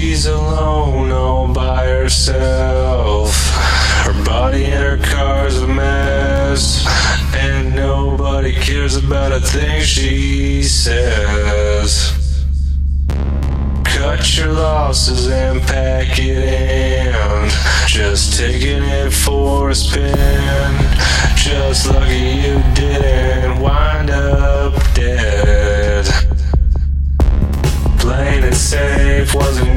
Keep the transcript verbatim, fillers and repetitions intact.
she's alone all by herself. Her body and her car's a mess, and nobody cares about a thing she says. Cut your losses and pack it in, just taking it for a spin. Just lucky you didn't wind up dead. Playing it safe wasn't